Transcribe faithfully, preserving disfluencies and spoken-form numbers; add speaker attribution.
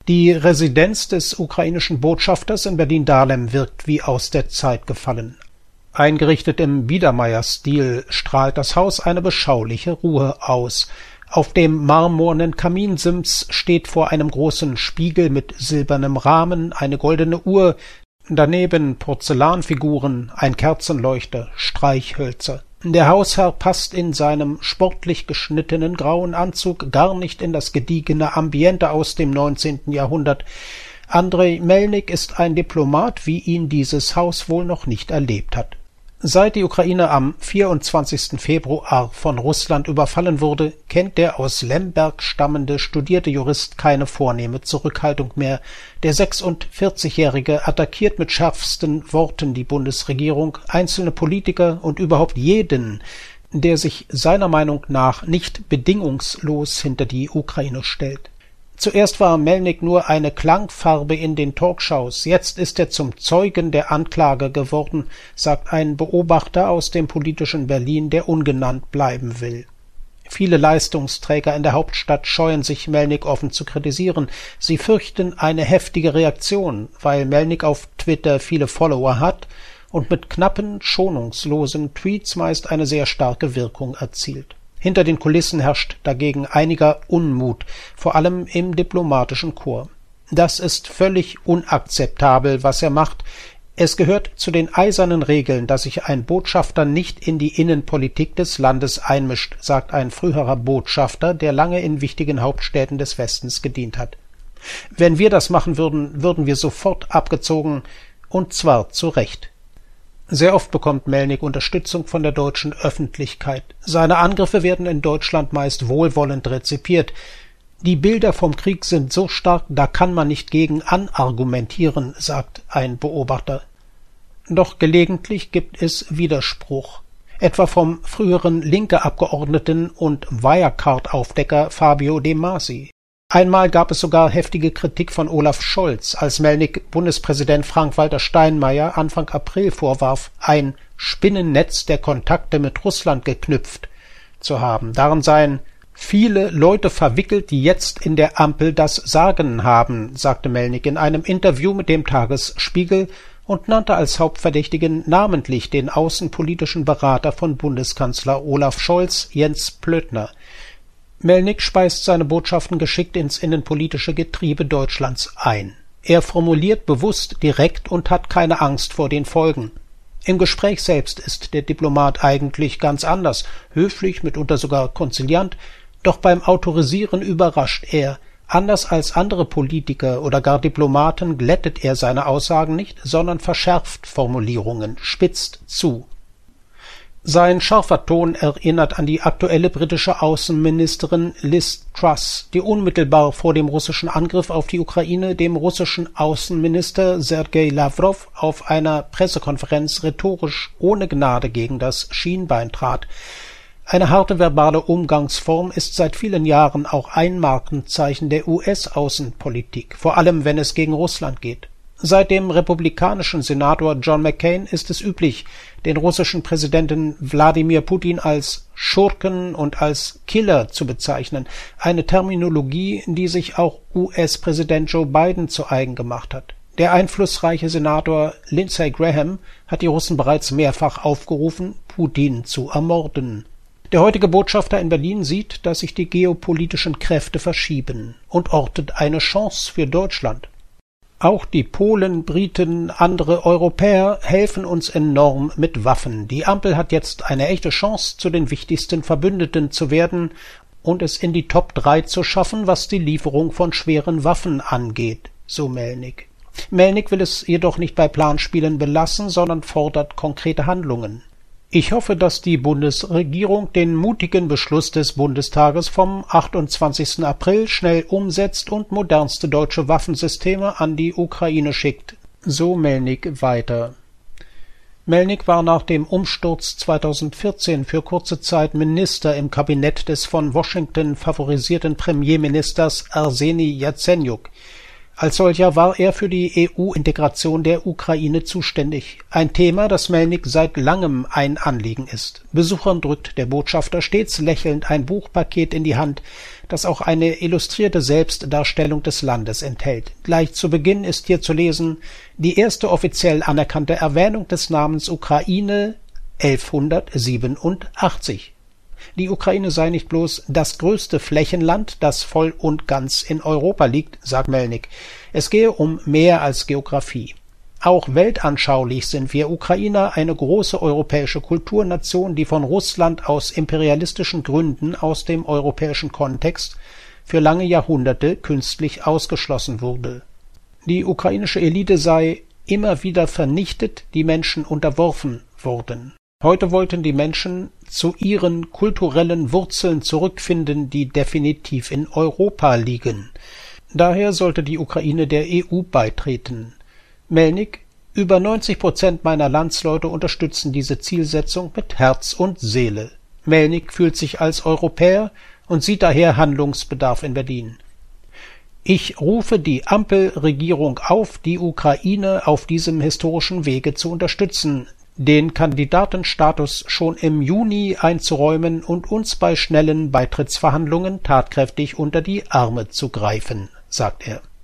Speaker 1: Die Residenz des ukrainischen Botschafters in Berlin-Dahlem wirkt wie aus der Zeit gefallen. Eingerichtet im Biedermeier-Stil strahlt das Haus eine beschauliche Ruhe aus. Auf dem marmornen Kaminsims steht vor einem großen Spiegel mit silbernem Rahmen eine goldene Uhr, daneben Porzellanfiguren, ein Kerzenleuchter, Streichhölzer. Der Hausherr passt in seinem sportlich geschnittenen grauen Anzug gar nicht in das gediegene Ambiente aus dem neunzehnten Jahrhundert. Andrei Melnik ist ein Diplomat, wie ihn dieses Haus wohl noch nicht erlebt hat. Seit die Ukraine am vierundzwanzigsten Februar von Russland überfallen wurde, kennt der aus Lemberg stammende studierte Jurist keine vornehme Zurückhaltung mehr. Der sechsundvierzigjährige attackiert mit schärfsten Worten die Bundesregierung, einzelne Politiker und überhaupt jeden, der sich seiner Meinung nach nicht bedingungslos hinter die Ukraine stellt. Zuerst war Melnik nur eine Klangfarbe in den Talkshows, jetzt ist er zum Zeugen der Anklage geworden, sagt ein Beobachter aus dem politischen Berlin, der ungenannt bleiben will. Viele Leistungsträger in der Hauptstadt scheuen sich, Melnik offen zu kritisieren. Sie fürchten eine heftige Reaktion, weil Melnik auf Twitter viele Follower hat und mit knappen, schonungslosen Tweets meist eine sehr starke Wirkung erzielt. Hinter den Kulissen herrscht dagegen einiger Unmut, vor allem im diplomatischen Korps. Das ist völlig unakzeptabel, was er macht. Es gehört zu den eisernen Regeln, dass sich ein Botschafter nicht in die Innenpolitik des Landes einmischt, sagt ein früherer Botschafter, der lange in wichtigen Hauptstädten des Westens gedient hat. Wenn wir das machen würden, würden wir sofort abgezogen, und zwar zu Recht. Sehr oft bekommt Melnik Unterstützung von der deutschen Öffentlichkeit. Seine Angriffe werden in Deutschland meist wohlwollend rezipiert. Die Bilder vom Krieg sind so stark, da kann man nicht gegen anargumentieren, sagt ein Beobachter. Doch gelegentlich gibt es Widerspruch, etwa vom früheren Linke-Abgeordneten und Wirecard-Aufdecker Fabio De Masi. Einmal gab es sogar heftige Kritik von Olaf Scholz, als Melnik Bundespräsident Frank-Walter Steinmeier Anfang April vorwarf, ein Spinnennetz der Kontakte mit Russland geknüpft zu haben. Darin seien viele Leute verwickelt, die jetzt in der Ampel das Sagen haben, sagte Melnik in einem Interview mit dem Tagesspiegel und nannte als Hauptverdächtigen namentlich den außenpolitischen Berater von Bundeskanzler Olaf Scholz, Jens Plötner. Melnik speist seine Botschaften geschickt ins innenpolitische Getriebe Deutschlands ein. Er formuliert bewusst direkt und hat keine Angst vor den Folgen. Im Gespräch selbst ist der Diplomat eigentlich ganz anders, höflich, mitunter sogar konziliant, doch beim Autorisieren überrascht er. Anders als andere Politiker oder gar Diplomaten glättet er seine Aussagen nicht, sondern verschärft Formulierungen, spitzt zu. Sein scharfer Ton erinnert an die aktuelle britische Außenministerin Liz Truss, die unmittelbar vor dem russischen Angriff auf die Ukraine dem russischen Außenminister Sergei Lavrov auf einer Pressekonferenz rhetorisch ohne Gnade gegen das Schienbein trat. Eine harte verbale Umgangsform ist seit vielen Jahren auch ein Markenzeichen der U S-Außenpolitik, vor allem wenn es gegen Russland geht. Seit dem republikanischen Senator John McCain ist es üblich, den russischen Präsidenten Wladimir Putin als Schurken und als Killer zu bezeichnen, eine Terminologie, die sich auch U S-Präsident Joe Biden zu eigen gemacht hat. Der einflussreiche Senator Lindsey Graham hat die Russen bereits mehrfach aufgerufen, Putin zu ermorden. Der heutige Botschafter in Berlin sieht, dass sich die geopolitischen Kräfte verschieben und ortet eine Chance für Deutschland. Auch die Polen, Briten, andere Europäer helfen uns enorm mit Waffen. Die Ampel hat jetzt eine echte Chance, zu den wichtigsten Verbündeten zu werden und es in die Top drei zu schaffen, was die Lieferung von schweren Waffen angeht, so Melnik. Melnik will es jedoch nicht bei Planspielen belassen, sondern fordert konkrete Handlungen. Ich hoffe, dass die Bundesregierung den mutigen Beschluss des Bundestages vom achtundzwanzigsten April schnell umsetzt und modernste deutsche Waffensysteme an die Ukraine schickt, so Melnik weiter. Melnik war nach dem Umsturz zweitausendvierzehn für kurze Zeit Minister im Kabinett des von Washington favorisierten Premierministers Arseni Jatsenjuk. Als solcher war er für die E U-Integration der Ukraine zuständig, ein Thema, das Melnyk seit langem ein Anliegen ist. Besuchern drückt der Botschafter stets lächelnd ein Buchpaket in die Hand, das auch eine illustrierte Selbstdarstellung des Landes enthält. Gleich zu Beginn ist hier zu lesen: die erste offiziell anerkannte Erwähnung des Namens Ukraine elfhundertsiebenundachtzig. Die Ukraine sei nicht bloß das größte Flächenland, das voll und ganz in Europa liegt, sagt Melnyk. Es gehe um mehr als Geographie. Auch weltanschaulich sind wir Ukrainer eine große europäische Kulturnation, die von Russland aus imperialistischen Gründen aus dem europäischen Kontext für lange Jahrhunderte künstlich ausgeschlossen wurde. Die ukrainische Elite sei immer wieder vernichtet, die Menschen unterworfen wurden. Heute wollten die Menschen zu ihren kulturellen Wurzeln zurückfinden, die definitiv in Europa liegen. Daher sollte die Ukraine der E U beitreten. Melnyk: über neunzig Prozent meiner Landsleute unterstützen diese Zielsetzung mit Herz und Seele. Melnyk fühlt sich als Europäer und sieht daher Handlungsbedarf in Berlin. Ich rufe die Ampelregierung auf, die Ukraine auf diesem historischen Wege zu unterstützen, den Kandidatenstatus schon im Juni einzuräumen und uns bei schnellen Beitrittsverhandlungen tatkräftig unter die Arme zu greifen, sagt er.